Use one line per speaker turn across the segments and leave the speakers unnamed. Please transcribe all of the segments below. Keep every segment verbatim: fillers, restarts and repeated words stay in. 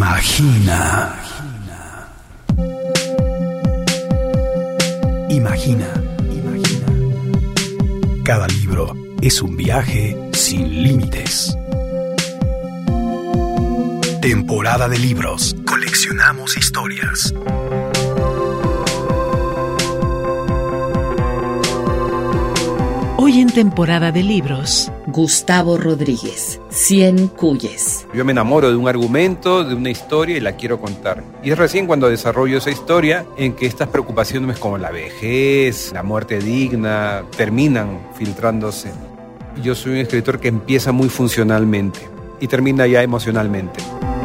Imagina. Imagina. Imagina. Cada libro es un viaje sin límites. Temporada de libros. Coleccionamos historias.
Hoy en Temporada de Libros,
Gustavo Rodríguez, Cien Cuyes.
Yo me enamoro de un argumento, de una historia y la quiero contar. Y es recién cuando desarrollo esa historia en que estas preocupaciones como la vejez, la muerte digna, terminan filtrándose. Yo soy un escritor que empieza muy funcionalmente y termina ya emocionalmente.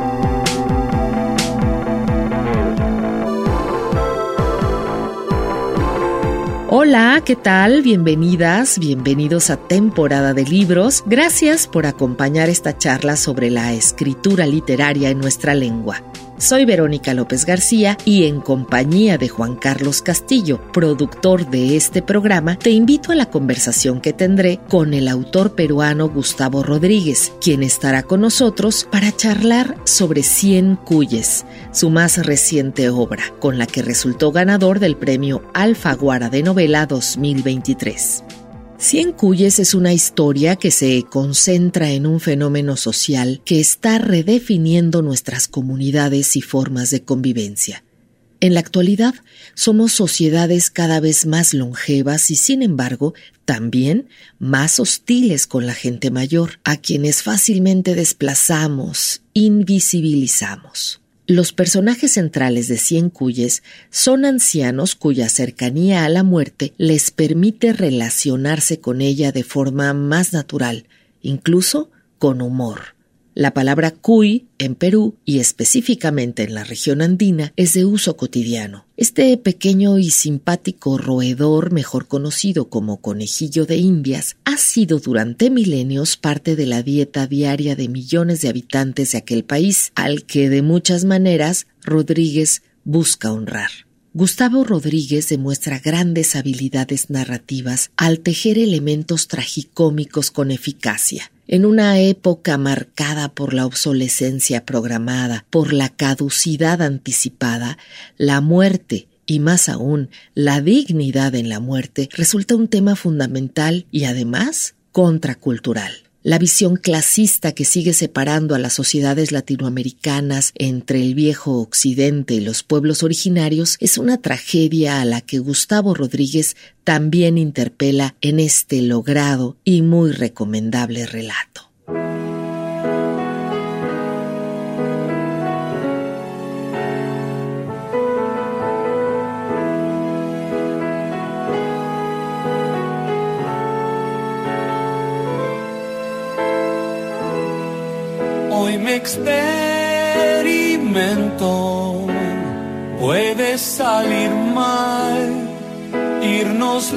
Hola, ¿qué tal? Bienvenidas, bienvenidos a Temporada de Libros. Gracias por acompañar esta charla sobre la escritura literaria en nuestra lengua. Soy Verónica López García y en compañía de Juan Carlos Castillo, productor de este programa, te invito a la conversación que tendré con el autor peruano Gustavo Rodríguez, quien estará con nosotros para charlar sobre Cien Cuyes, su más reciente obra, con la que resultó ganador del premio Alfaguara de Novela dos mil veintitrés. Cien Cuyes es una historia que se concentra en un fenómeno social que está redefiniendo nuestras comunidades y formas de convivencia. En la actualidad, somos sociedades cada vez más longevas y, sin embargo, también más hostiles con la gente mayor, a quienes fácilmente desplazamos, invisibilizamos. Los personajes centrales de Cien Cuyes son ancianos cuya cercanía a la muerte les permite relacionarse con ella de forma más natural, incluso con humor. La palabra cuy en Perú y específicamente en la región andina es de uso cotidiano. Este pequeño y simpático roedor, mejor conocido como conejillo de Indias, ha sido durante milenios parte de la dieta diaria de millones de habitantes de aquel país, al que de muchas maneras Rodríguez busca honrar. Gustavo Rodríguez demuestra grandes habilidades narrativas al tejer elementos tragicómicos con eficacia. En una época marcada por la obsolescencia programada, por la caducidad anticipada, la muerte, y más aún, la dignidad en la muerte, resulta un tema fundamental y además contracultural. La visión clasista que sigue separando a las sociedades latinoamericanas entre el viejo occidente y los pueblos originarios es una tragedia a la que Gustavo Rodríguez también interpela en este logrado y muy recomendable relato.
Hoy me experimento, puede salir mal, irnos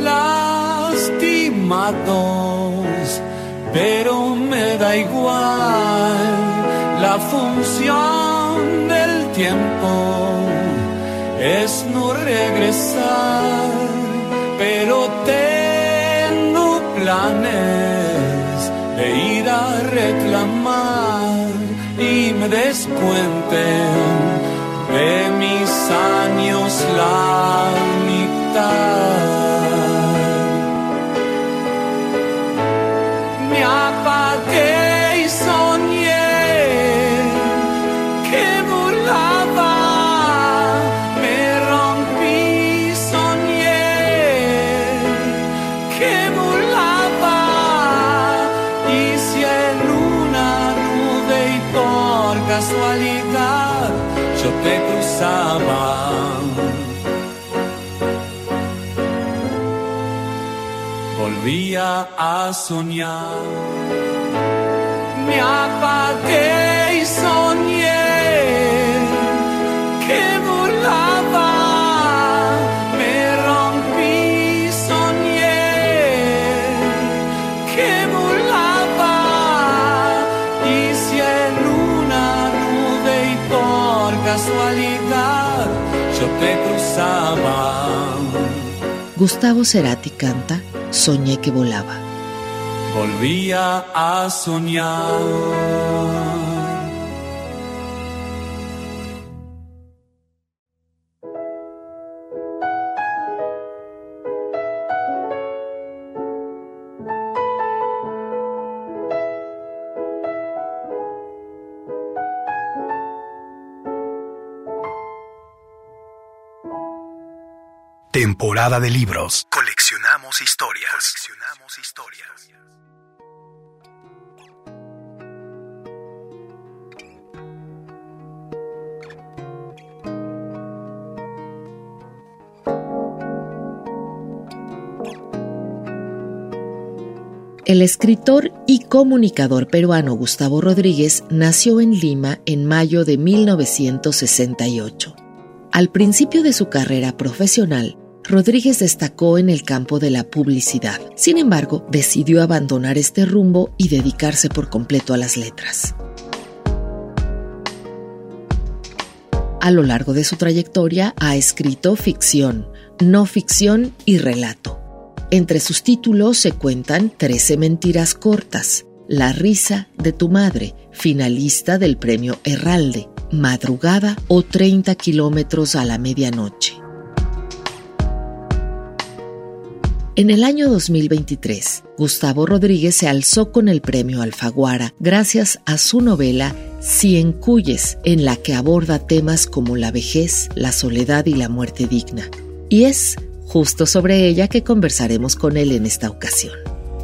lastimados, pero me da igual. La función del tiempo es no regresar, pero tengo planes de ir a reclamar y me descuenten de mis años la mitad. Me apagué y soñé que volaba, me rompí, soñé que volaba, y si en una nube y por casualidad yo te cruzaba, volvía a soñar. Me apagué y soñé que volaba, me rompí, soñé que volaba, y si en una nube y por casualidad yo te cruzaba.
Gustavo Cerati canta Soñé que volaba.
Volvía a soñar.
Temporada de libros. Coleccionamos historias. Coleccionamos historias.
El escritor y comunicador peruano Gustavo Rodríguez nació en Lima en mayo de mil novecientos sesenta y ocho. Al principio de su carrera profesional, Rodríguez destacó en el campo de la publicidad. Sin embargo, decidió abandonar este rumbo y dedicarse por completo a las letras. A lo largo de su trayectoria ha escrito ficción, no ficción y relato. Entre sus títulos se cuentan Trece mentiras cortas, La risa de tu madre, finalista del premio Herralde, Madrugada o treinta kilómetros a la medianoche. En el año dos mil veintitrés, Gustavo Rodríguez se alzó con el premio Alfaguara gracias a su novela Cien Cuyes, en la que aborda temas como la vejez, la soledad y la muerte digna. Y es justo sobre ella que conversaremos con él en esta ocasión.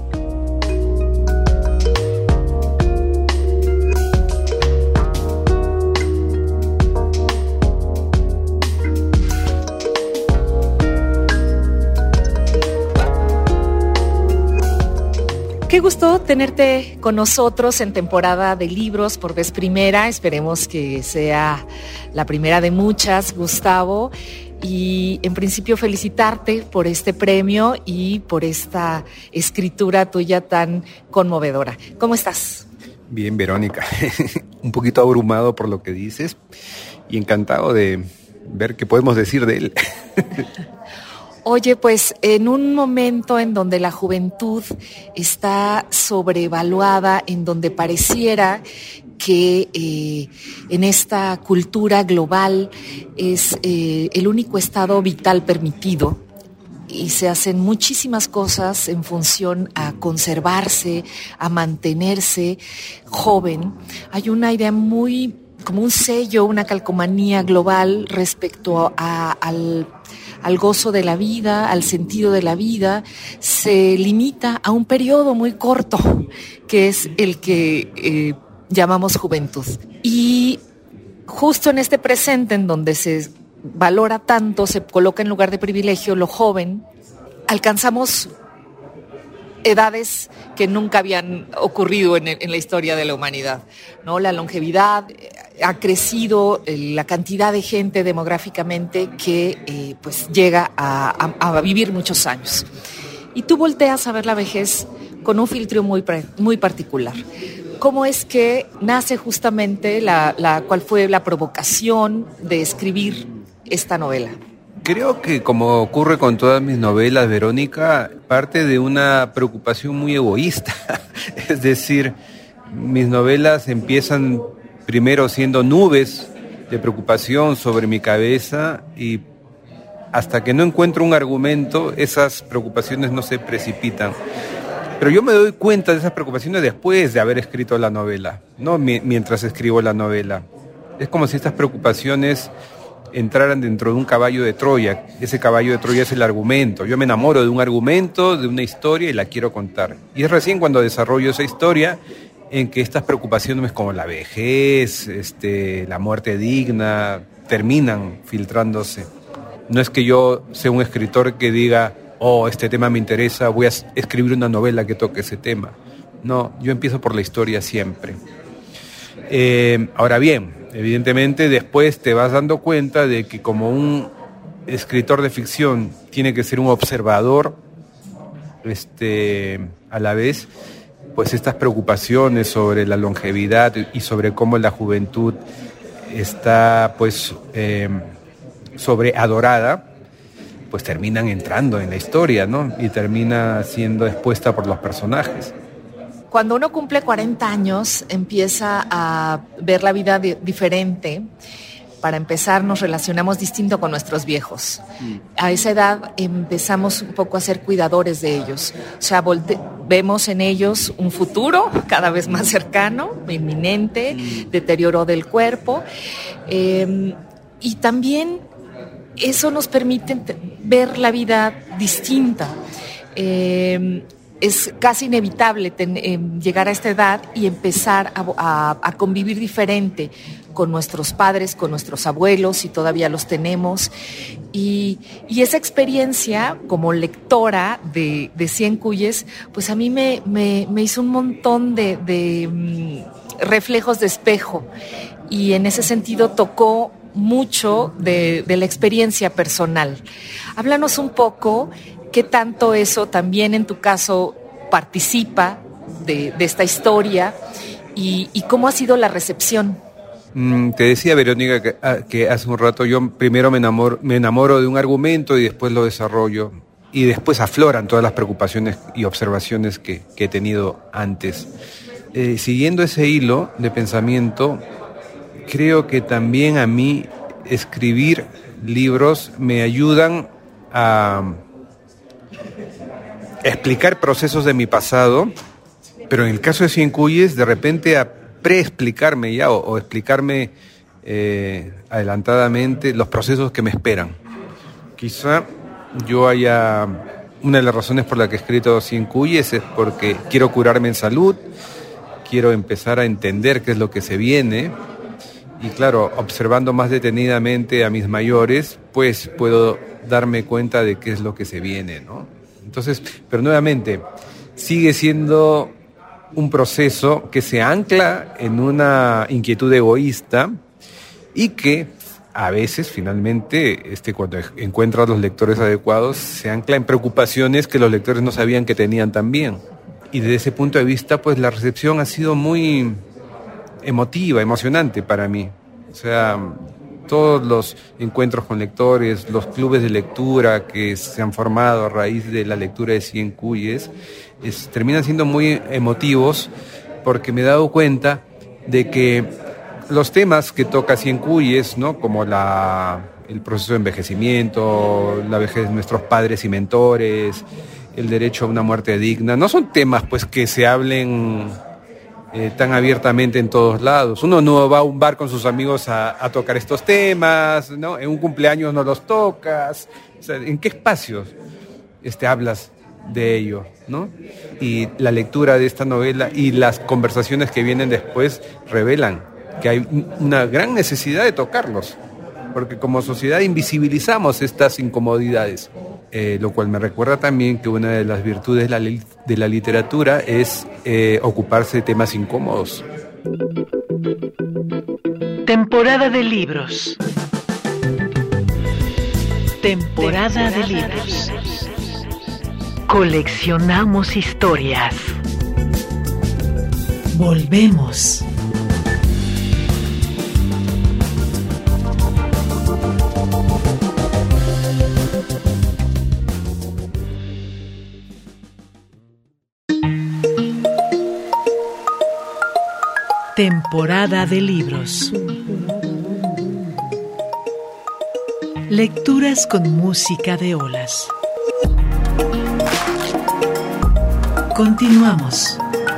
Qué gusto tenerte con nosotros en temporada de libros por vez primera. Esperemos que sea la primera de muchas, Gustavo. Y en principio felicitarte por este premio y por esta escritura tuya tan conmovedora. ¿Cómo estás?
Bien, Verónica. Un poquito abrumado por lo que dices y encantado de ver qué podemos decir de él.
Oye, pues en un momento en donde la juventud está sobrevaluada, en donde pareciera que eh, en esta cultura global es eh, el único estado vital permitido y se hacen muchísimas cosas en función a conservarse, a mantenerse joven, hay una idea muy, como un sello, una calcomanía global respecto a, al al gozo de la vida, al sentido de la vida, se limita a un periodo muy corto, que es el que eh, llamamos juventud. Y justo en este presente, en donde se valora tanto, se coloca en lugar de privilegio lo joven, alcanzamos edades que nunca habían ocurrido en, en la historia de la humanidad, ¿no? La longevidad, ha crecido la cantidad de gente demográficamente que eh, pues llega a, a, a vivir muchos años. Y tú volteas a ver la vejez con un filtro muy, muy particular. ¿Cómo es que nace justamente la, la, cuál fue la provocación de escribir esta novela?
Creo que, como ocurre con todas mis novelas, Verónica, parte de una preocupación muy egoísta. Es decir, mis novelas empiezan primero siendo nubes de preocupación sobre mi cabeza y hasta que no encuentro un argumento, esas preocupaciones no se precipitan. Pero yo me doy cuenta de esas preocupaciones después de haber escrito la novela, no mi- mientras escribo la novela. Es como si estas preocupaciones entraran dentro de un caballo de Troya. Ese caballo de Troya es el argumento. Yo me enamoro de un argumento, de una historia y la quiero contar. Y es recién cuando desarrollo esa historia en que estas preocupaciones como la vejez, este, la muerte digna, terminan filtrándose. No es que yo sea un escritor que diga, oh, este tema me interesa, voy a escribir una novela que toque ese tema. No, yo empiezo por la historia siempre. Eh, ahora bien, evidentemente después te vas dando cuenta de que como un escritor de ficción tiene que ser un observador, este, a la vez, pues estas preocupaciones sobre la longevidad y sobre cómo la juventud está pues eh, sobreadorada, pues terminan entrando en la historia, ¿no? Y termina siendo expuesta por los personajes.
Cuando uno cumple cuarenta años, empieza a ver la vida de, diferente. Para empezar, nos relacionamos distinto con nuestros viejos. Mm. A esa edad empezamos un poco a ser cuidadores de ellos. O sea, volte- vemos en ellos un futuro cada vez más cercano, inminente, mm. deterioro del cuerpo. Eh, y también eso nos permite ver la vida distinta. Eh, es casi inevitable ten, eh, llegar a esta edad y empezar a, a, a convivir diferente con nuestros padres, con nuestros abuelos, si todavía los tenemos. Y, y esa experiencia como lectora de, de Cien Cuyes, pues a mí me, me, me hizo un montón de, de um, reflejos de espejo. Y en ese sentido tocó mucho de, de la experiencia personal. Háblanos un poco qué tanto eso también en tu caso participa de, de esta historia y, y cómo ha sido la recepción.
Mm, te decía, Verónica, que, que hace un rato yo primero me enamoro, me enamoro de un argumento y después lo desarrollo y después afloran todas las preocupaciones y observaciones que, que he tenido antes. Eh, siguiendo ese hilo de pensamiento, creo que también a mí escribir libros me ayudan a explicar procesos de mi pasado, pero en el caso de Cien Cuyes, de repente a preexplicarme ya o, o explicarme eh, adelantadamente los procesos que me esperan. Quizá yo haya, una de las razones por la que he escrito Cien Cuyes es porque quiero curarme en salud, quiero empezar a entender qué es lo que se viene. Y claro, observando más detenidamente a mis mayores, pues puedo darme cuenta de qué es lo que se viene, ¿no? Entonces, pero nuevamente, sigue siendo un proceso que se ancla en una inquietud egoísta y que a veces, finalmente, este, cuando encuentra a los lectores adecuados, se ancla en preocupaciones que los lectores no sabían que tenían también. Y desde ese punto de vista, pues la recepción ha sido muy emotiva, emocionante para mí. O sea, todos los encuentros con lectores, los clubes de lectura que se han formado a raíz de la lectura de Cien Cuyes, es, terminan siendo muy emotivos porque me he dado cuenta de que los temas que toca Cien Cuyes, ¿no? Como la, el proceso de envejecimiento, la vejez de nuestros padres y mentores, el derecho a una muerte digna, no son temas pues que se hablen Eh, tan abiertamente en todos lados. Uno no va a un bar con sus amigos a, a tocar estos temas, ¿no? En un cumpleaños no los tocas. O sea, ¿en qué espacios este, hablas de ello, ¿no? Y la lectura de esta novela y las conversaciones que vienen después revelan que hay una gran necesidad de tocarlos, porque como sociedad invisibilizamos estas incomodidades. Eh, lo cual me recuerda también que una de las virtudes de la, li- de la literatura es eh, ocuparse de temas incómodos.
Temporada de libros. Temporada de libros. Coleccionamos historias. Volvemos. Temporada de libros. Lecturas con música de olas. Continuamos.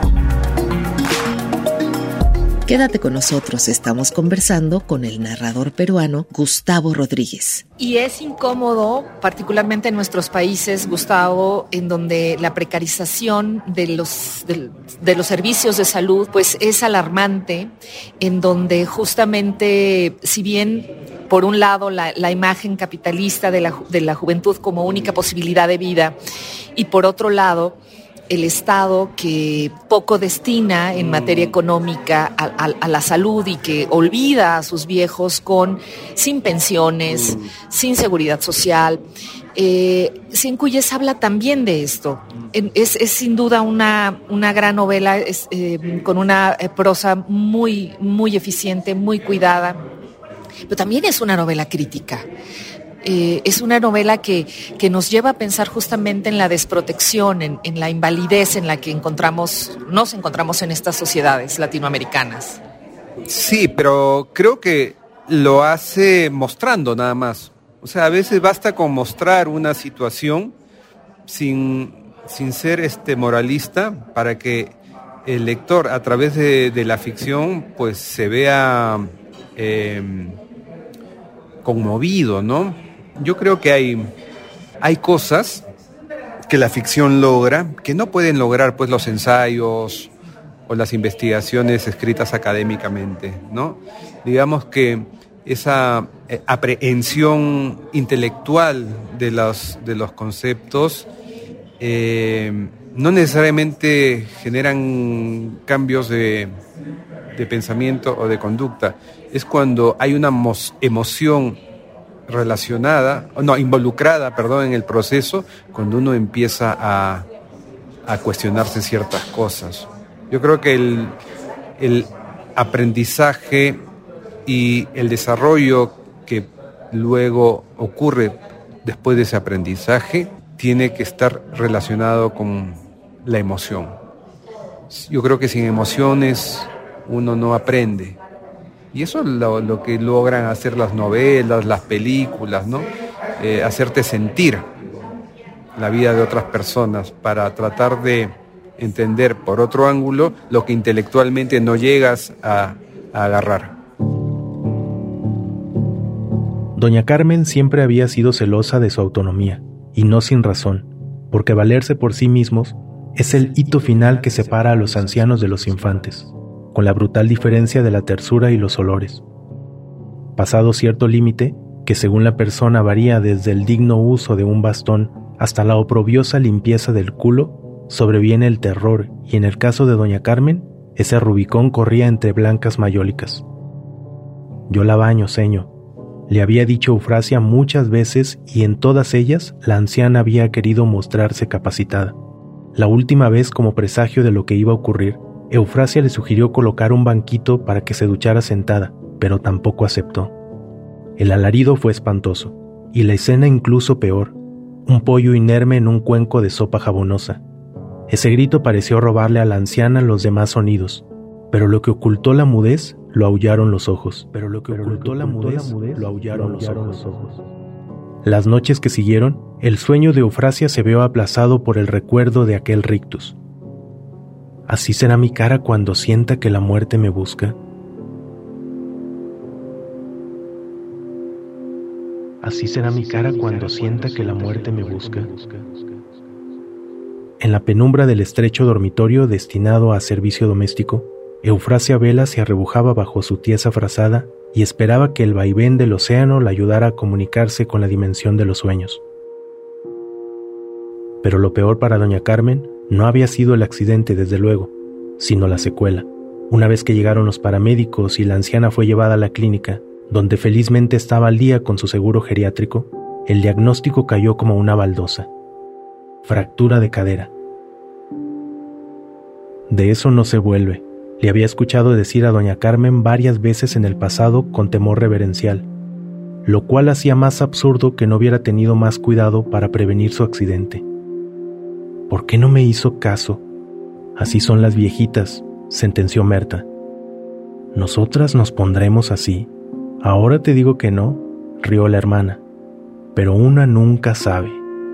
Quédate con nosotros, estamos conversando con el narrador peruano Gustavo Rodríguez.
Y es incómodo, particularmente en nuestros países, Gustavo, en donde la precarización de los, de, de los servicios de salud pues es alarmante, en donde justamente, si bien por un lado la, la imagen capitalista de la, de la juventud como única posibilidad de vida, y por otro lado el Estado que poco destina en materia económica a, a, a la salud y que olvida a sus viejos con sin pensiones, mm. sin seguridad social. Eh, Cien Cuyes habla también de esto. Es, es sin duda una, una gran novela, es, eh, con una prosa muy, muy eficiente, muy cuidada, pero también es una novela crítica. Eh, es una novela que, que nos lleva a pensar justamente en la desprotección, en, en la invalidez en la que encontramos, nos encontramos en estas sociedades latinoamericanas.
Sí, pero creo que lo hace mostrando nada más. O sea, a veces basta con mostrar una situación sin, sin ser este moralista para que el lector a través de, de la ficción pues se vea eh, conmovido, ¿no? yo creo que hay, hay cosas que la ficción logra, que no pueden lograr pues los ensayos o las investigaciones escritas académicamente, ¿no? Digamos que esa eh, aprehensión intelectual de los, de los conceptos eh, no necesariamente generan cambios de, de pensamiento o de conducta. Es cuando hay una mo- emoción relacionada, no, involucrada, perdón, en el proceso, cuando uno empieza a, a cuestionarse ciertas cosas. Yo creo que el, el aprendizaje y el desarrollo que luego ocurre después de ese aprendizaje tiene que estar relacionado con la emoción. Yo creo que sin emociones uno no aprende. Y eso es lo, lo que logran hacer las novelas, las películas, ¿no? Eh, hacerte sentir la vida de otras personas para tratar de entender por otro ángulo lo que intelectualmente no llegas a, a agarrar.
Doña Carmen siempre había sido celosa de su autonomía, y no sin razón, porque valerse por sí mismos es el hito final que separa a los ancianos de los infantes, con la brutal diferencia de la tersura y los olores. Pasado cierto límite, que según la persona varía desde el digno uso de un bastón hasta la oprobiosa limpieza del culo, sobreviene el terror, y en el caso de doña Carmen, ese Rubicón corría entre blancas mayólicas. Yo la baño, seño, le había dicho Eufrasia muchas veces, y en todas ellas la anciana había querido mostrarse capacitada. La última vez, como presagio de lo que iba a ocurrir, Eufrasia le sugirió colocar un banquito para que se duchara sentada, pero tampoco aceptó. El alarido fue espantoso, y la escena incluso peor, un pollo inerme en un cuenco de sopa jabonosa. Ese grito pareció robarle a la anciana los demás sonidos, pero lo que ocultó la mudez lo aullaron los ojos. Pero lo que ocultó la mudez lo aullaron los ojos. Las noches que siguieron, el sueño de Eufrasia se vio aplazado por el recuerdo de aquel rictus. ¿Así será mi cara cuando sienta que la muerte me busca? Así será mi cara cuando sienta que la muerte me busca. En la penumbra del estrecho dormitorio destinado a servicio doméstico, Eufrasia Vela se arrebujaba bajo su tiesa frazada y esperaba que el vaivén del océano la ayudara a comunicarse con la dimensión de los sueños. Pero lo peor para doña Carmen no había sido el accidente, desde luego, sino la secuela. Una vez que llegaron los paramédicos y la anciana fue llevada a la clínica, donde felizmente estaba al día con su seguro geriátrico, el diagnóstico cayó como una baldosa: fractura de cadera. De eso no se vuelve, le había escuchado decir a doña Carmen varias veces en el pasado con temor reverencial, lo cual hacía más absurdo que no hubiera tenido más cuidado para prevenir su accidente. ¿Por qué no me hizo caso? Así son las viejitas, sentenció Merta. Nosotras nos pondremos así. Ahora te digo que no, rió la hermana, pero una nunca sabe.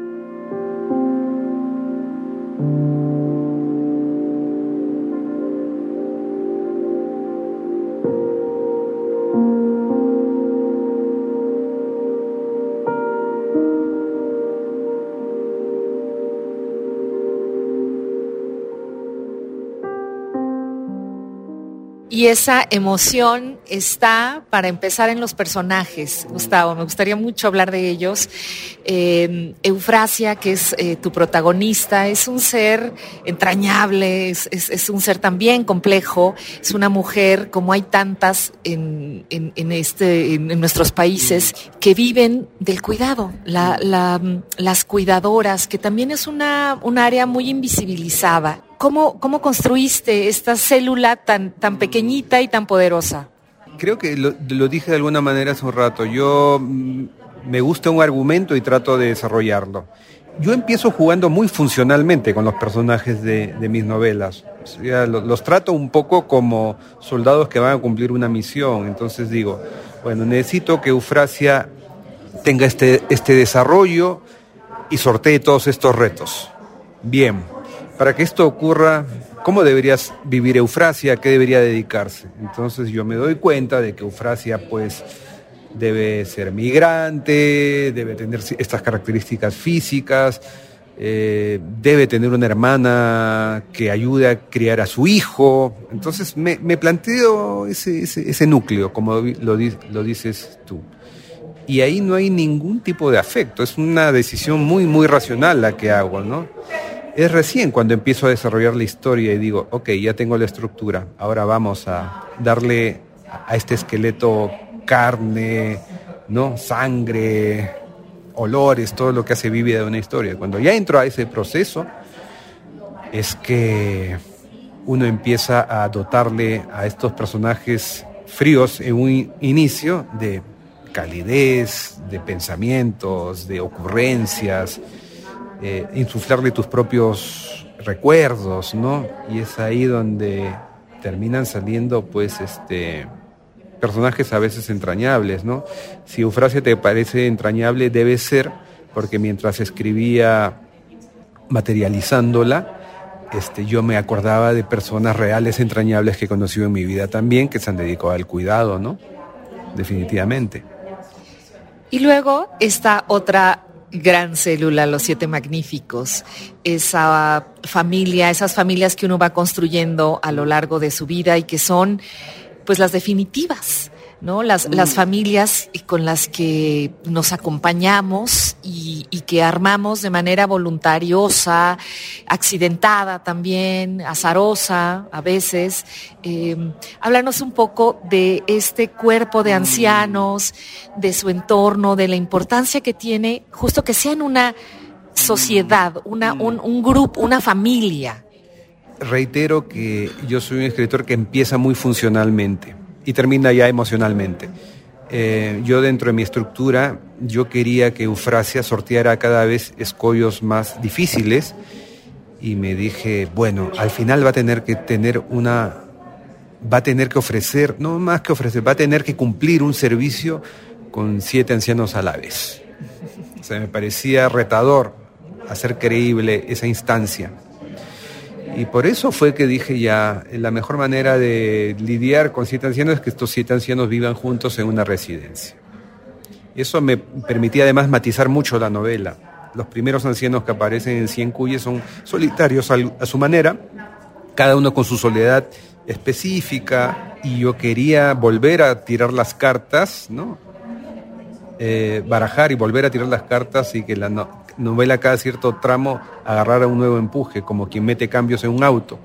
Y esa emoción está, para empezar, en los personajes. Gustavo, me gustaría mucho hablar de ellos. Eh, Eufrasia, que es eh, tu protagonista, es un ser entrañable, es, es, es un ser también complejo, es una mujer, como hay tantas en, en, en, este, en, en nuestros países, que viven del cuidado, la, la, las cuidadoras, que también es una, un área muy invisibilizada. ¿Cómo, ¿Cómo construiste esta célula tan, tan pequeñita y tan poderosa?
Creo que lo, lo dije de alguna manera hace un rato. Yo mm, me gusta un argumento y trato de desarrollarlo. Yo empiezo jugando muy funcionalmente con los personajes de, de mis novelas. O sea, los, los trato un poco como soldados que van a cumplir una misión. Entonces digo, bueno, necesito que Eufrasia tenga este, este desarrollo y sortee todos estos retos. Bien. Para que esto ocurra, ¿cómo deberías vivir Eufrasia? ¿A qué debería dedicarse? Entonces yo me doy cuenta de que Eufrasia pues debe ser migrante, debe tener estas características físicas, eh, debe tener una hermana que ayude a criar a su hijo. Entonces me, me planteo ese, ese, ese núcleo, como lo, lo dices tú. Y ahí no hay ningún tipo de afecto, es una decisión muy, muy racional la que hago, ¿no? Es recién cuando empiezo a desarrollar la historia y digo, ok, ya tengo la estructura, ahora vamos a darle a este esqueleto carne, ¿no? Sangre, olores, todo lo que hace vívida de una historia. Cuando ya entro a ese proceso, es que uno empieza a dotarle a estos personajes fríos en un inicio de calidez, de pensamientos, de ocurrencias, eh, insuflarle tus propios recuerdos, ¿no? Y es ahí donde terminan saliendo, pues, este... personajes a veces entrañables, ¿no? Si Eufrasia te parece entrañable, debe ser porque mientras escribía materializándola, este, yo me acordaba de personas reales entrañables que he conocido en mi vida también, que se han dedicado al cuidado, ¿no? Definitivamente.
Y luego está otra gran célula, Los Siete Magníficos, esa familia, esas familias que uno va construyendo a lo largo de su vida y que son pues las definitivas, ¿no? Las, mm. las familias con las que nos acompañamos y, y que armamos de manera voluntariosa, accidentada también, azarosa a veces. Eh, háblanos un poco de este cuerpo de ancianos, de su entorno, de la importancia que tiene justo que sean una sociedad, una, un, un grupo, una familia.
Reitero que yo soy un escritor que empieza muy funcionalmente y termina ya emocionalmente. Eh, yo dentro de mi estructura, yo quería que Eufrasia sorteara cada vez escollos más difíciles y me dije, bueno, al final va a tener que tener una, va a tener que ofrecer, no más que ofrecer, va a tener que cumplir un servicio con siete ancianos a la vez. O sea, me parecía retador hacer creíble esa instancia. Y por eso fue que dije ya, la mejor manera de lidiar con siete ancianos es que estos siete ancianos vivan juntos en una residencia. Eso me permitía además matizar mucho la novela. Los primeros ancianos que aparecen en Cien Cuyes son solitarios a su manera, cada uno con su soledad específica, y yo quería volver a tirar las cartas, ¿no? Eh, barajar y volver a tirar las cartas y que la no, novela cada cierto tramo agarrara un nuevo empuje, como quien mete cambios en un auto.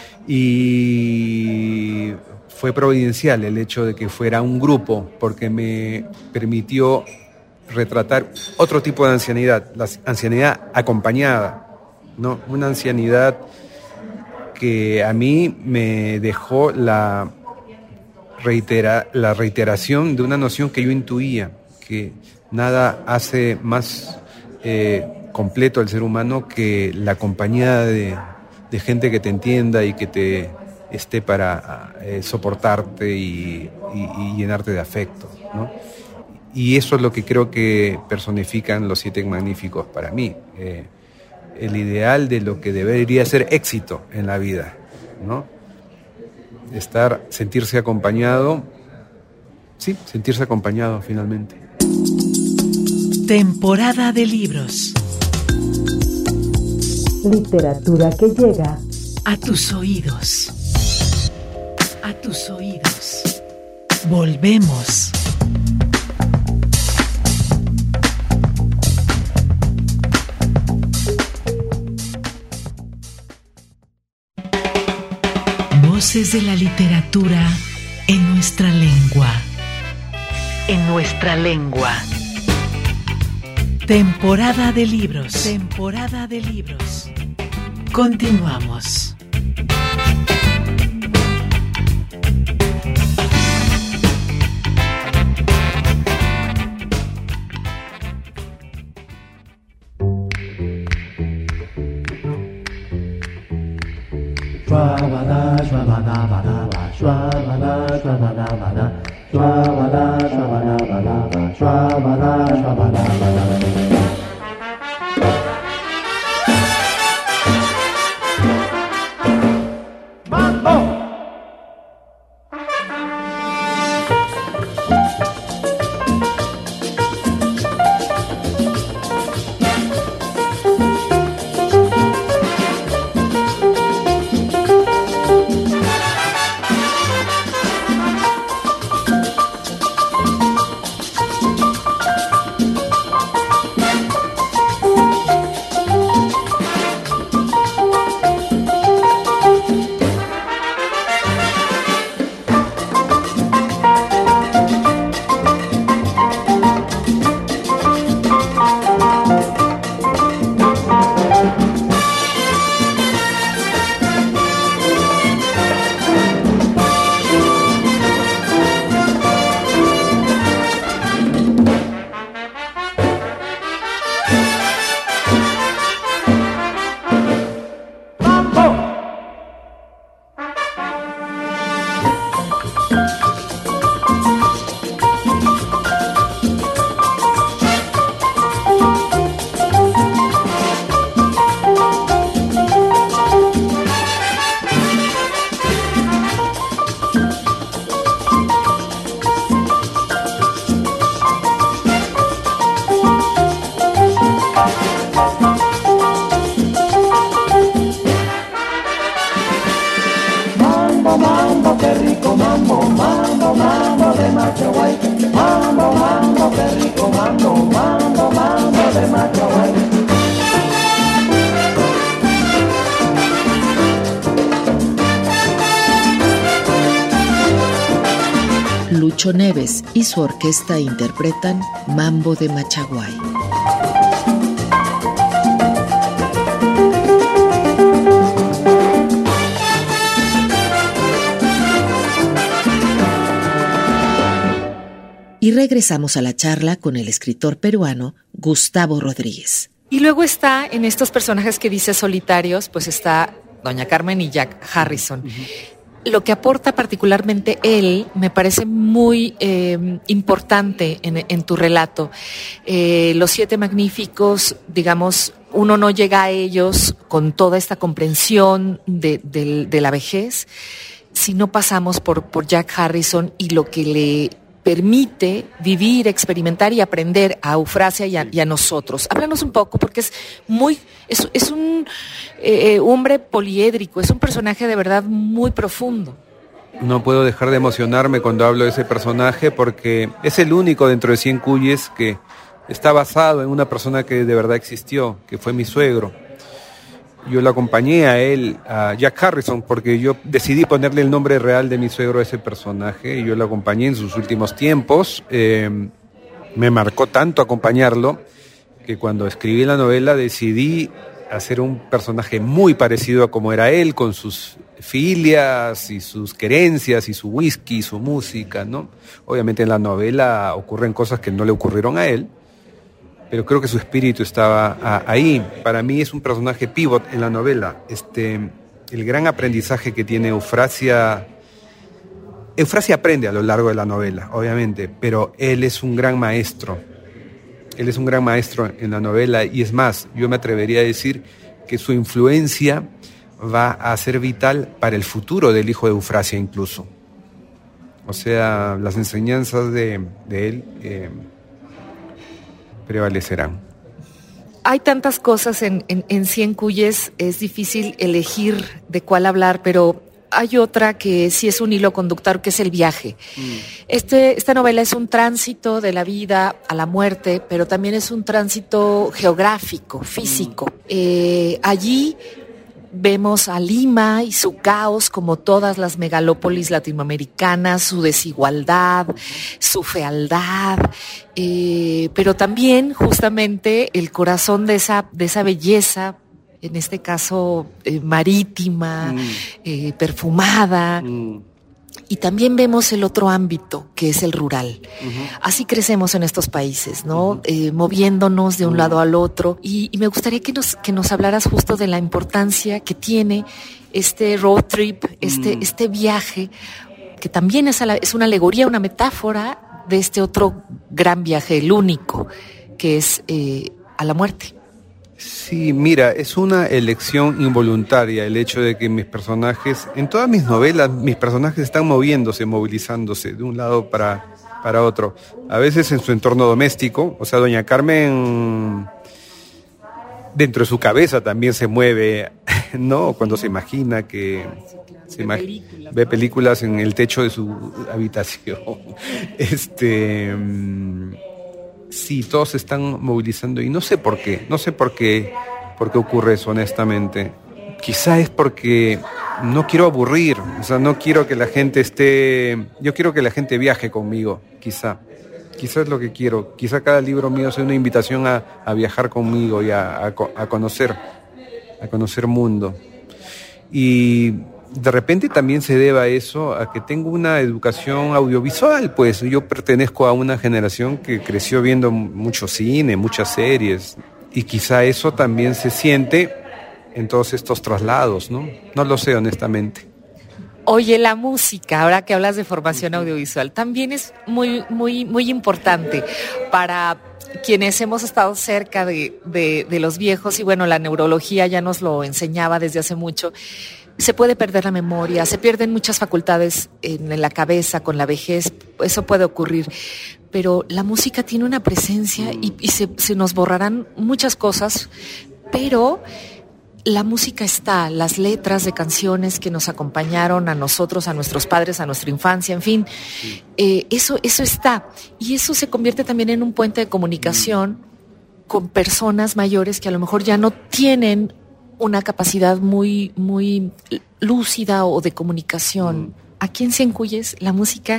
Y fue providencial el hecho de que fuera un grupo, porque me permitió retratar otro tipo de ancianidad, la ancianidad acompañada, ¿no? Una ancianidad que a mí me dejó la, reitera, la reiteración de una noción que yo intuía, que nada hace más eh, completo al ser humano que la compañía de, de gente que te entienda y que te esté para eh, soportarte y, y, y llenarte de afecto, ¿no? Y eso es lo que creo que personifican Los Siete Magníficos para mí, eh, el ideal de lo que debería ser éxito en la vida, ¿no? Estar, sentirse acompañado, sí, sentirse acompañado finalmente.
Temporada de libros.
Literatura que llega
a tus oídos. A tus oídos. Volvemos. Voces de la literatura en nuestra lengua. En nuestra lengua. Temporada de libros. Temporada de libros. Continuamos.
Shwabada, shwabada, bada, ba, shwabada, shwabada, bada, shwabada, shwabada, bada, ba, shwabada, shwabada, bada.
Lucho Neves y su orquesta interpretan Mambo de Machaguay. Y regresamos a la charla con el escritor peruano Gustavo Rodríguez.
Y luego está, en estos personajes que dice solitarios, pues está Doña Carmen y Jack Harrison. Uh-huh. Lo que aporta particularmente él me parece muy eh, importante en, en tu relato. Eh, los Siete Magníficos, digamos, uno no llega a ellos con toda esta comprensión de, de, de la vejez, si no pasamos por, por Jack Harrison y lo que le permite vivir, experimentar y aprender a Eufrasia y a, y a nosotros. Háblanos un poco, porque es muy, es, es un eh, hombre poliédrico, es un personaje de verdad muy profundo.
No puedo dejar de emocionarme cuando hablo de ese personaje, porque es el único dentro de Cien Cuyes que está basado en una persona que de verdad existió, que fue mi suegro. Yo lo acompañé a él, a Jack Harrison, porque yo decidí ponerle el nombre real de mi suegro a ese personaje, y yo lo acompañé en sus últimos tiempos. Eh, me marcó tanto acompañarlo, que cuando escribí la novela decidí hacer un personaje muy parecido a como era él, con sus filias y sus querencias y su whisky y su música, ¿no? Obviamente en la novela ocurren cosas que no le ocurrieron a él, pero creo que su espíritu estaba a, ahí. Para mí es un personaje pivot en la novela. Este, el gran aprendizaje que tiene Eufrasia... Eufrasia aprende a lo largo de la novela, obviamente, pero él es un gran maestro. Él es un gran maestro en la novela, y es más, yo me atrevería a decir que su influencia va a ser vital para el futuro del hijo de Eufrasia incluso. O sea, las enseñanzas de, de él... Eh, prevalecerán.
Hay tantas cosas en, en, en Cien Cuyes, es difícil elegir de cuál hablar, pero hay otra que sí es un hilo conductor, que es el viaje. Mm. Este, esta novela es un tránsito de la vida a la muerte, pero también es un tránsito geográfico, físico. Mm. Eh, allí vemos a Lima y su caos, como todas las megalópolis latinoamericanas, su desigualdad, su fealdad, eh, pero también justamente el corazón de esa, de esa belleza, en este caso eh, marítima, mm. eh, perfumada. Mm. Y también vemos el otro ámbito, que es el rural. Uh-huh. Así crecemos en estos países, ¿no? Uh-huh. Eh, moviéndonos de un uh-huh. lado al otro. Y, y me gustaría que nos, que nos hablaras justo de la importancia que tiene este road trip, este, uh-huh. este viaje, que también es, a la, es una alegoría, una metáfora de este otro gran viaje, el único, que es eh, a la muerte.
Sí, mira, es una elección involuntaria el hecho de que mis personajes, en todas mis novelas, mis personajes están moviéndose, movilizándose de un lado para, para otro. A veces en su entorno doméstico, o sea, Doña Carmen, dentro de su cabeza también se mueve, ¿no? Cuando se imagina que... Se imag- película, ve películas en el techo de su habitación. Este... Sí, todos se están movilizando y no sé por qué, no sé por qué, por qué ocurre eso, honestamente. Quizá es porque no quiero aburrir, o sea, no quiero que la gente esté... Yo quiero que la gente viaje conmigo, quizá. Quizá es lo que quiero. Quizá cada libro mío sea una invitación a, a viajar conmigo y a, a, a conocer, a conocer mundo. Y... de repente también se deba a eso, a que tengo una educación audiovisual, pues yo pertenezco a una generación que creció viendo mucho cine, muchas series, y quizá eso también se siente en todos estos traslados, ¿no? No lo sé, honestamente.
Oye, la música, ahora que hablas de formación audiovisual, también es muy, muy, muy importante para quienes hemos estado cerca de, de, de los viejos, y bueno, la neurología ya nos lo enseñaba desde hace mucho. Se puede perder la memoria, se pierden muchas facultades en, en la cabeza con la vejez, eso puede ocurrir, pero la música tiene una presencia y, y se, se nos borrarán muchas cosas, pero la música está, las letras de canciones que nos acompañaron a nosotros, a nuestros padres, a nuestra infancia, en fin, eh, eso, eso está, y eso se convierte también en un puente de comunicación con personas mayores que a lo mejor ya no tienen una capacidad muy, muy lúcida o de comunicación. Mm. Aquí en Cien Cuyes la música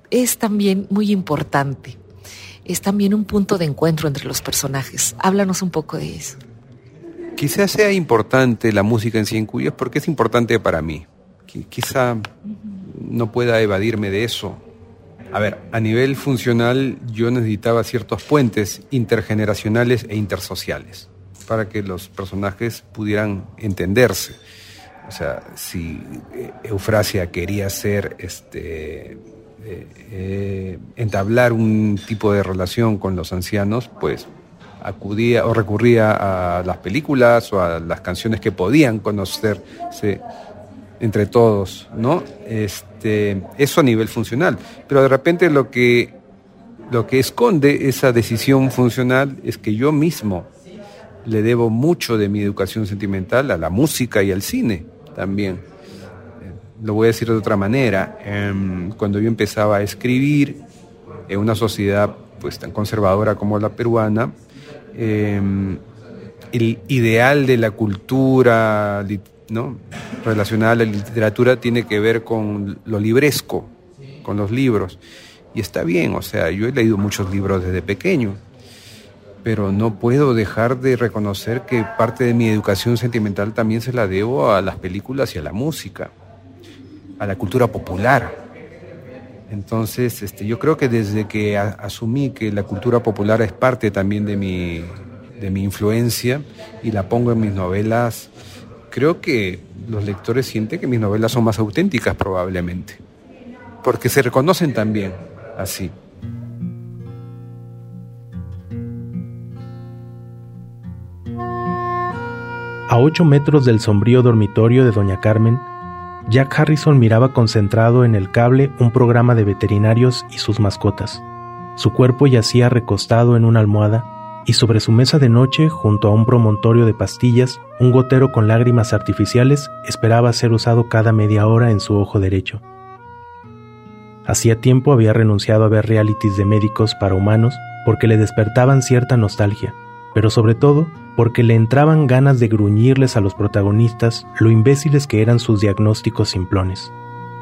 es también muy importante. Es también un punto de encuentro entre los personajes. Háblanos un poco de eso.
Quizás sea importante la música en Cien Cuyes porque es importante para mí. Quizá no pueda evadirme de eso. A ver, a nivel funcional yo necesitaba ciertos puentes intergeneracionales e intersociales para que los personajes pudieran entenderse. O sea, si Eufrasia quería ser, este, eh, eh, entablar un tipo de relación con los ancianos, pues acudía o recurría a las películas o a las canciones que podían conocerse entre todos, ¿no? Este, eso a nivel funcional. Pero de repente lo que, lo que esconde esa decisión funcional es que yo mismo le debo mucho de mi educación sentimental a la música y al cine también. Eh, lo voy a decir de otra manera. Eh, cuando yo empezaba a escribir en una sociedad pues tan conservadora como la peruana, eh, el ideal de la cultura, ¿no?, relacionada a la literatura tiene que ver con lo libresco, con los libros. Y está bien, o sea, yo he leído muchos libros desde pequeño, pero no puedo dejar de reconocer que parte de mi educación sentimental también se la debo a las películas y a la música, a la cultura popular. Entonces, este, yo creo que desde que a, asumí que la cultura popular es parte también de mi, de mi influencia y la pongo en mis novelas, creo que los lectores sienten que mis novelas son más auténticas probablemente, porque se reconocen también así.
A ocho metros del sombrío dormitorio de doña Carmen, Jack Harrison miraba concentrado en el cable un programa de veterinarios y sus mascotas. Su cuerpo yacía recostado en una almohada y sobre su mesa de noche, junto a un promontorio de pastillas, un gotero con lágrimas artificiales esperaba ser usado cada media hora en su ojo derecho. Hacía tiempo había renunciado a ver realities de médicos para humanos porque le despertaban cierta nostalgia, pero sobre todo porque le entraban ganas de gruñirles a los protagonistas lo imbéciles que eran sus diagnósticos simplones.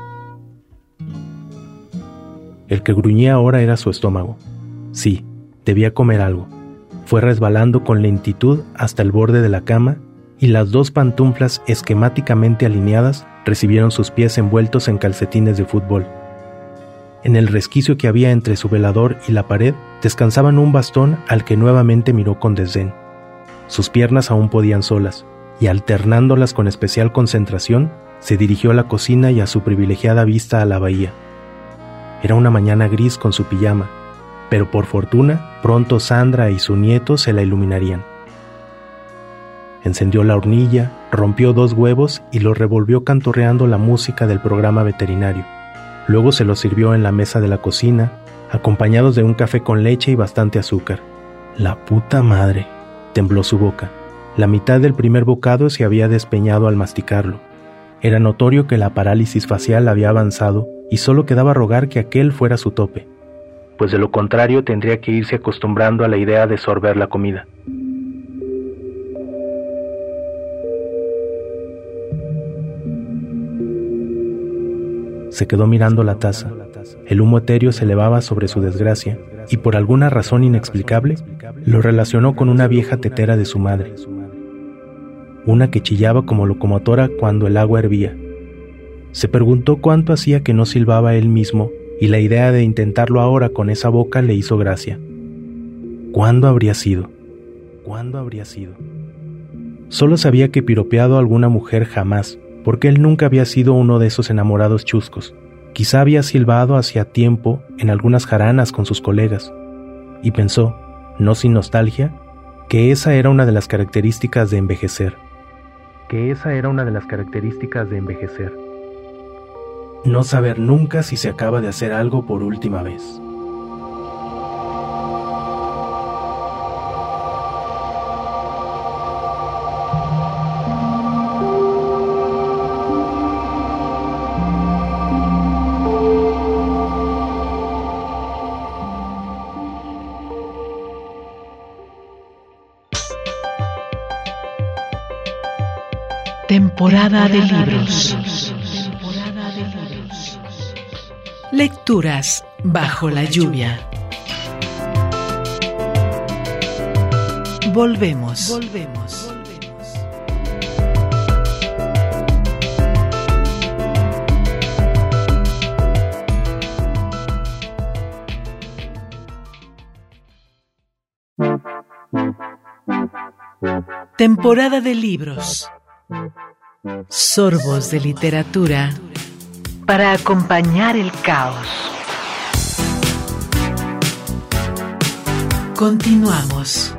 El que gruñía ahora era su estómago. Sí, debía comer algo. Fue resbalando con lentitud hasta el borde de la cama y las dos pantuflas esquemáticamente alineadas recibieron sus pies envueltos en calcetines de fútbol. En el resquicio que había entre su velador y la pared descansaban un bastón al que nuevamente miró con desdén. Sus piernas aún podían solas, y alternándolas con especial concentración, se dirigió a la cocina y a su privilegiada vista a la bahía. Era una mañana gris con su pijama, pero por fortuna, pronto Sandra y su nieto se la iluminarían. Encendió la hornilla, rompió dos huevos y los revolvió canturreando la música del programa veterinario. Luego se los sirvió en la mesa de la cocina, acompañados de un café con leche y bastante azúcar. ¡La puta madre!, tembló su boca. La mitad del primer bocado se había despeñado al masticarlo. Era notorio que la parálisis facial había avanzado y solo quedaba rogar que aquel fuera su tope, pues de lo contrario tendría que irse acostumbrando a la idea de sorber la comida. Se quedó mirando la taza. El humo etéreo se elevaba sobre su desgracia, y por alguna razón inexplicable, lo relacionó con una vieja tetera de su madre. Una que chillaba como locomotora cuando el agua hervía. Se preguntó cuánto hacía que no silbaba él mismo, y la idea de intentarlo ahora con esa boca le hizo gracia. ¿Cuándo habría sido? ¿Cuándo habría sido? Solo sabía que piropeado a alguna mujer jamás, porque él nunca había sido uno de esos enamorados chuscos. Quizá había silbado hacía tiempo en algunas jaranas con sus colegas, y pensó, no sin nostalgia, que esa era una de las características de envejecer. Que esa era una de las características de envejecer. No saber nunca si se acaba de hacer algo por última vez.
Temporada de libros. Lecturas Bajo la lluvia. Volvemos. Volvemos. Temporada de libros. Sorbos de literatura para acompañar el caos. Continuamos.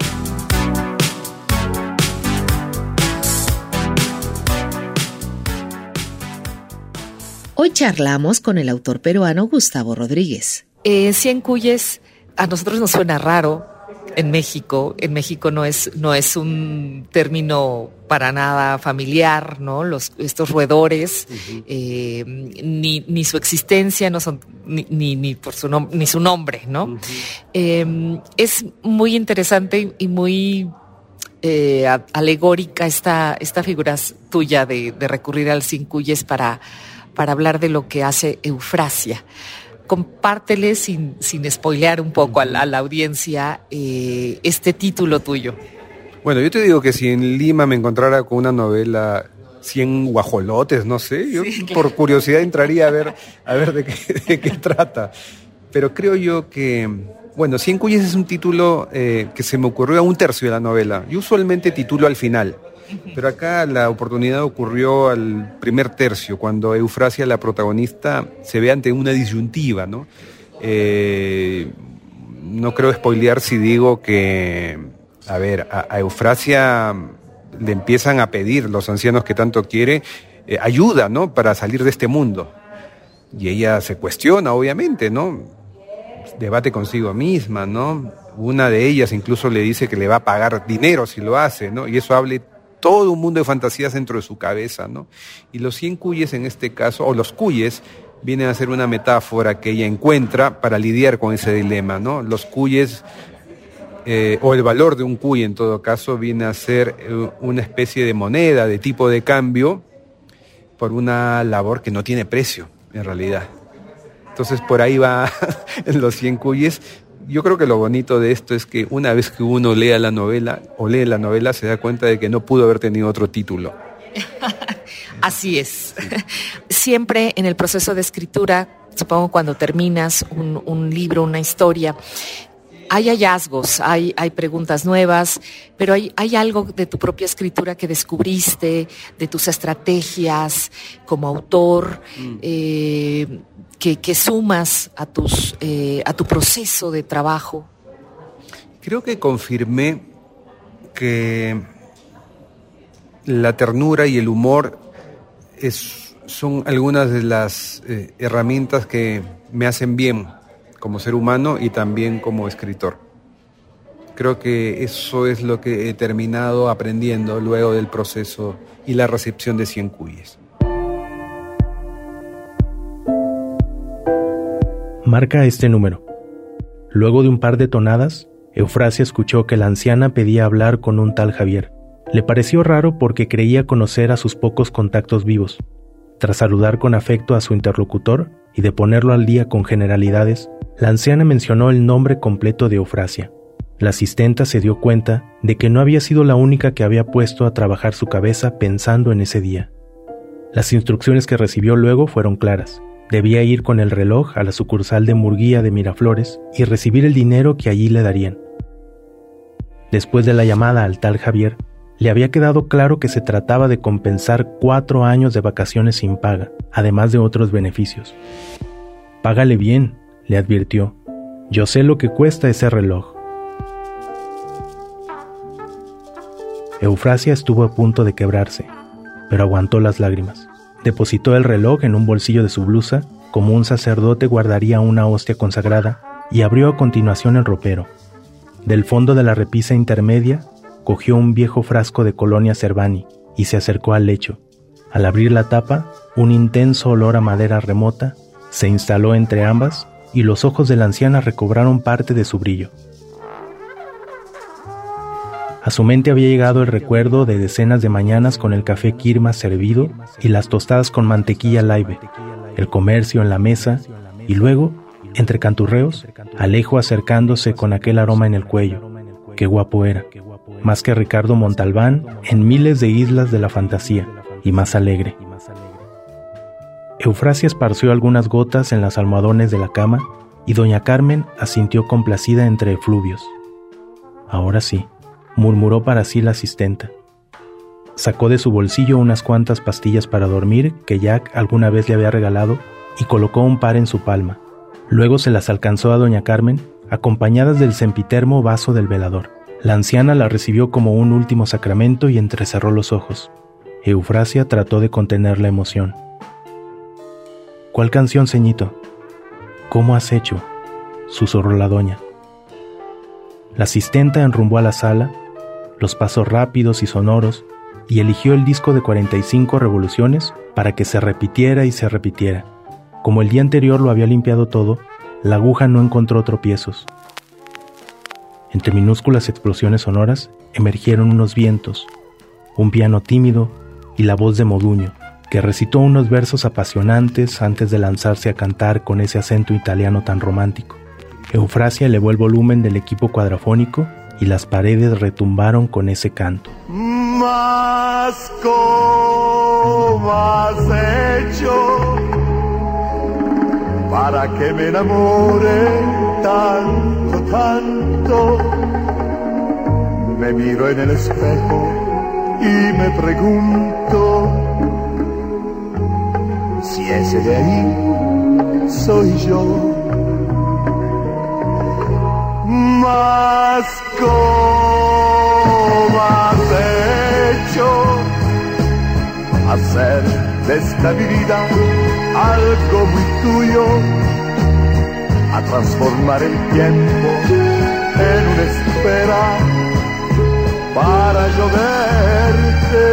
Hoy charlamos con el autor peruano Gustavo Rodríguez.
Eh, Cien Cuyes a nosotros nos suena raro en México. En México no es, no es un término para nada familiar, ¿no? Los, estos roedores, uh-huh. eh, ni, ni su existencia, no son, ni, ni, ni, por su nom- ni su nombre, ¿no? Uh-huh. Eh, es muy interesante y muy eh, alegórica esta, esta figura tuya de, de recurrir al Cien Cuyes para, para hablar de lo que hace Eufrasia. Compártele, sin, sin spoilear un poco a la, a la audiencia, eh, este título tuyo.
Bueno, yo te digo que si en Lima me encontrara con una novela Cien guajolotes, no sé, yo sí, claro. Por curiosidad entraría a ver, a ver de, qué, de qué trata. Pero creo yo que, bueno, Cien Cuyes es un título eh, que se me ocurrió a un tercio de la novela. Yo usualmente titulo al final. Pero acá la oportunidad ocurrió al primer tercio, cuando Eufrasia, la protagonista, se ve ante una disyuntiva, ¿no? Eh, no creo spoilear si digo que, a ver, a, a Eufrasia le empiezan a pedir los ancianos que tanto quiere eh, ayuda, ¿no? Para salir de este mundo. Y ella se cuestiona, obviamente, ¿no? Debate consigo misma, ¿no? Una de ellas incluso le dice que le va a pagar dinero si lo hace, ¿no? Y eso hable todo un mundo de fantasías dentro de su cabeza, ¿no? Y los cien cuyes en este caso, o los cuyes, vienen a ser una metáfora que ella encuentra para lidiar con ese dilema, ¿no? Los cuyes, eh, o el valor de un cuy en todo caso, viene a ser eh, una especie de moneda, de tipo de cambio, por una labor que no tiene precio, en realidad. Entonces por ahí va en los cien cuyes. Yo creo que lo bonito de esto es que una vez que uno lea la novela o lee la novela se da cuenta de que no pudo haber tenido otro título.
Así es. Siempre en el proceso de escritura, supongo cuando terminas un, un libro, una historia, hay hallazgos, hay, hay preguntas nuevas, pero hay, hay algo de tu propia escritura que descubriste, de tus estrategias como autor, mm. eh, que, que sumas a, tus, eh, a tu proceso de trabajo.
Creo que confirmé que la ternura y el humor es, son algunas de las eh, herramientas que me hacen bien como ser humano y también como escritor. Creo que eso es lo que he terminado aprendiendo luego del proceso y la recepción de Cien Cuyes.
Marca este número. Luego de un par de tonadas, Eufrasia escuchó que la anciana pedía hablar con un tal Javier. Le pareció raro porque creía conocer a sus pocos contactos vivos. Tras saludar con afecto a su interlocutor y de ponerlo al día con generalidades, la anciana mencionó el nombre completo de Eufrasia. La asistenta se dio cuenta de que no había sido la única que había puesto a trabajar su cabeza pensando en ese día. Las instrucciones que recibió luego fueron claras. Debía ir con el reloj a la sucursal de Murguía de Miraflores y recibir el dinero que allí le darían. Después de la llamada al tal Javier, le había quedado claro que se trataba de compensar cuatro años de vacaciones sin paga, además de otros beneficios. «Págale bien», le advirtió. «Yo sé lo que cuesta ese reloj». Eufrasia estuvo a punto de quebrarse, pero aguantó las lágrimas. Depositó el reloj en un bolsillo de su blusa, como un sacerdote guardaría una hostia consagrada, y abrió a continuación el ropero. Del fondo de la repisa intermedia, cogió un viejo frasco de colonia Cervani y se acercó al lecho. Al abrir la tapa, un intenso olor a madera remota se instaló entre ambas y los ojos de la anciana recobraron parte de su brillo. A su mente había llegado el recuerdo de decenas de mañanas con el café Quirma servido y las tostadas con mantequilla Laibe, el comercio en la mesa y luego Entre canturreos, Alejo acercándose con aquel aroma en el cuello. Qué guapo era, más que Ricardo Montalbán en miles de islas de la fantasía, y más alegre. Eufrasia esparció algunas gotas en las almohadones de la cama y doña Carmen asintió complacida entre efluvios. Ahora sí, murmuró para sí la asistenta. Sacó de su bolsillo unas cuantas pastillas para dormir que Jack alguna vez le había regalado y colocó un par en su palma. Luego se las alcanzó a doña Carmen, acompañadas del sempiterno vaso del velador. La anciana la recibió como un último sacramento y entrecerró los ojos. Eufrasia trató de contener la emoción. ¿Cuál canción, ceñito? ¿Cómo has hecho?, susurró la doña. La asistenta enrumbó a la sala, los pasos rápidos y sonoros, y eligió el disco de cuarenta y cinco revoluciones para que se repitiera y se repitiera. Como el día anterior lo había limpiado todo, la aguja no encontró tropiezos. Entre minúsculas explosiones sonoras emergieron unos vientos, un piano tímido y la voz de Moduño, que recitó unos versos apasionantes antes de lanzarse a cantar con ese acento italiano tan romántico. Eufrasia elevó el volumen del equipo cuadrafónico y las paredes retumbaron con ese canto.
Mas ¿cómo has hecho para que me enamore tanto, tanto? Me miro en el espejo y me pregunto si ese de ahí soy yo. Mas ¿cómo has hecho hacer de esta mi vida algo muy tuyo, a transformar el tiempo en una espera para yo verte?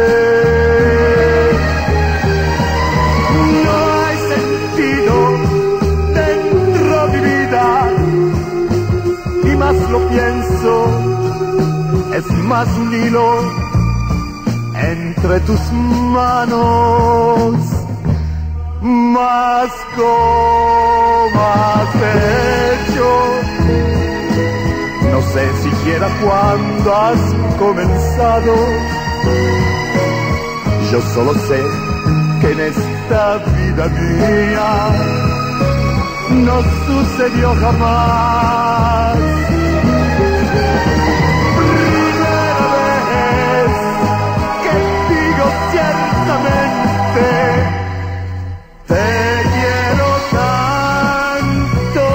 No hay sentido dentro de mi vida, y más lo pienso, es más un hilo entre tus manos. Mas ¿cómo has hecho? No sé siquiera cuándo has comenzado. Yo solo sé que en esta vida mía no sucedió jamás. Primera vez que digo ciertamente te quiero tanto.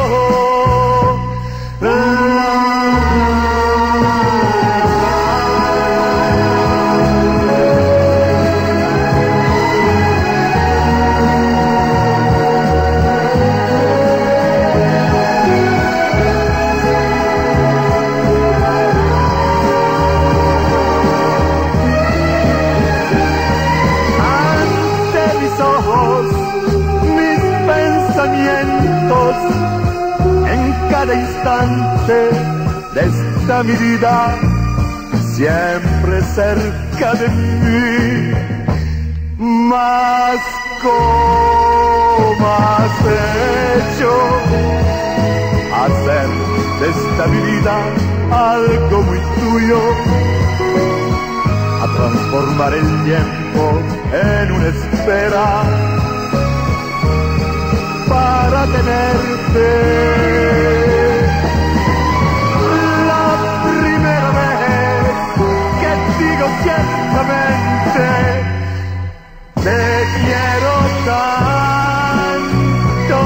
En cada instante de esta mi vida, siempre cerca de mí. Mas ¿cómo has hecho hacer de esta mi vida algo muy tuyo, a transformar el tiempo en una espera para tenerte? La primera vez que digo ciertamente te quiero tanto.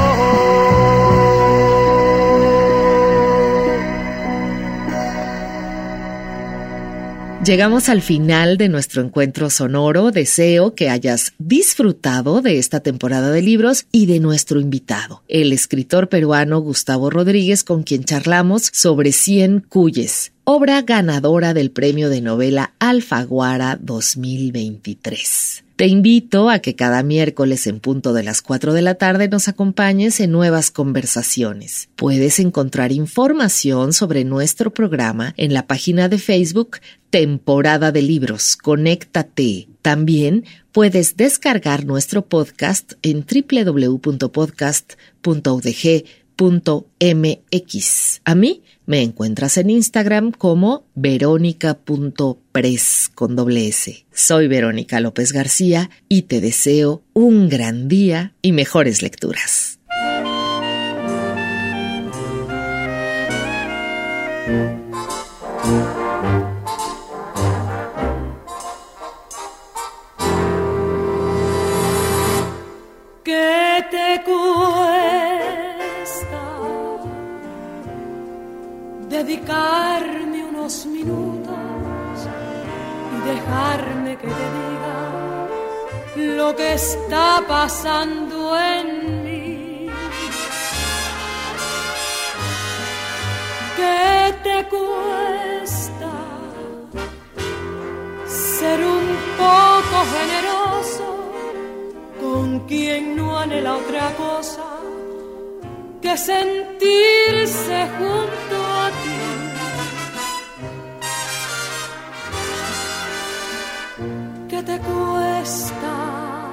Llegamos al final de nuestro encuentro sonoro. Deseo que hayas disfrutado de esta temporada de libros y de nuestro invitado, el escritor peruano Gustavo Rodríguez, con quien charlamos sobre Cien Cuyes, obra ganadora del Premio de Novela Alfaguara dos mil veintitrés. Te invito a que cada miércoles en punto de las cuatro de la tarde nos acompañes en nuevas conversaciones. Puedes encontrar información sobre nuestro programa en la página de Facebook Temporada de Libros. Conéctate. También puedes descargar nuestro podcast en doble u doble u doble u punto podcast punto u d g punto m x. A mí me encuentras en Instagram como verónica punto pres con doble S. Soy Verónica López García y te deseo un gran día y mejores lecturas.
¿Qué te cuesta dedicarme unos minutos y dejarme que te diga lo que está pasando en mí? ¿Qué te cuesta ser un poco generoso con quien no anhela otra cosa que sentirse junto a ti? ¿Qué te cuesta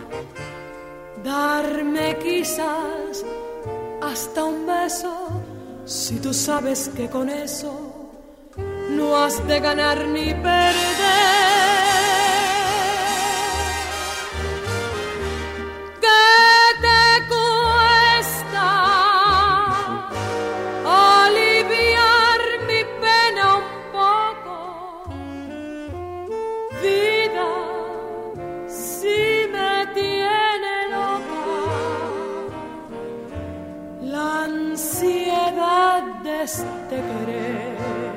darme quizás hasta un beso si tú sabes que con eso no has de ganar ni perder? Este querer.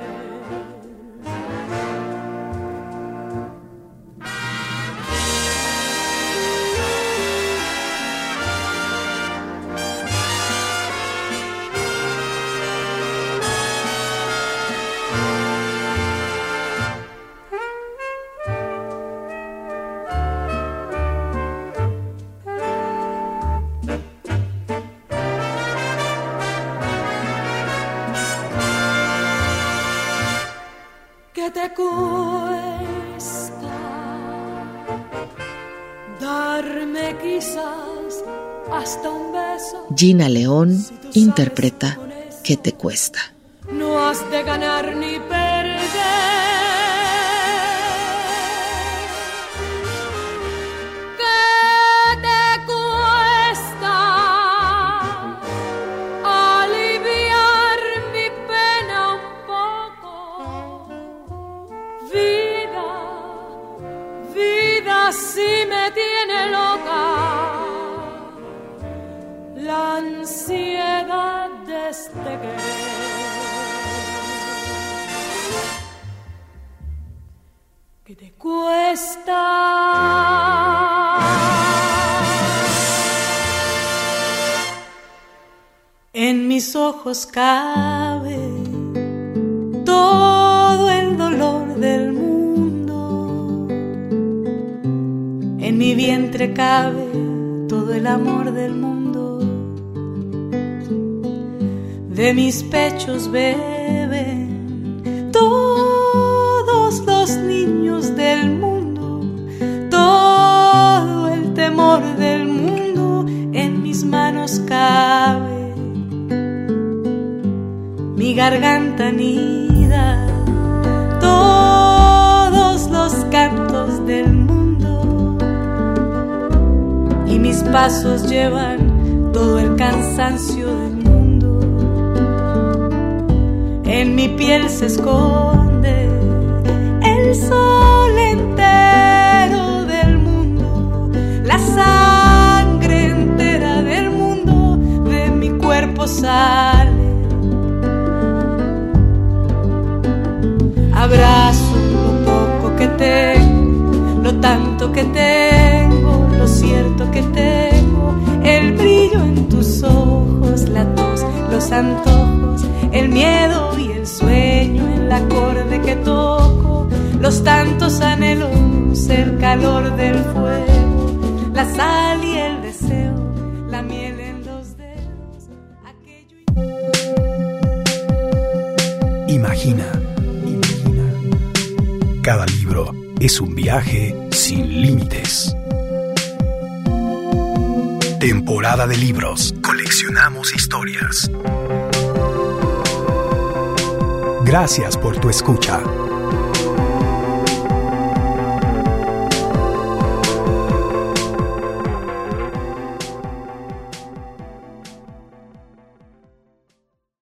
¿Qué te cuesta darme quizás hasta un beso?
Gina León si interpreta ¿Qué te cuesta?
No has de ganar ni perder. Si me tiene loca la ansiedad de este querer. ¿Qué te cuesta en mis ojos cabe todo el dolor del mundo? En mi vientre cabe todo el amor del mundo. De mis pechos beben todos los niños del mundo. Todo el temor del mundo en mis manos cabe. Mi garganta anida todos los cantos del mundo. Y mis pasos llevan todo el cansancio del mundo. En mi piel se esconde el sol entero del mundo. La sangre entera del mundo de mi cuerpo sale. Abrazo lo poco que tengo, lo tanto que tengo, lo cierto que tengo, el brillo en tus ojos, la tos, los antojos, el miedo y el sueño, el acorde que toco, los tantos anhelos, el calor del fuego, la sal y el deseo, la miel en los dedos, aquello y...
Imagina, imagina. Cada libro es un viaje sin límites. Temporada de libros. Coleccionamos historias. Gracias por tu escucha.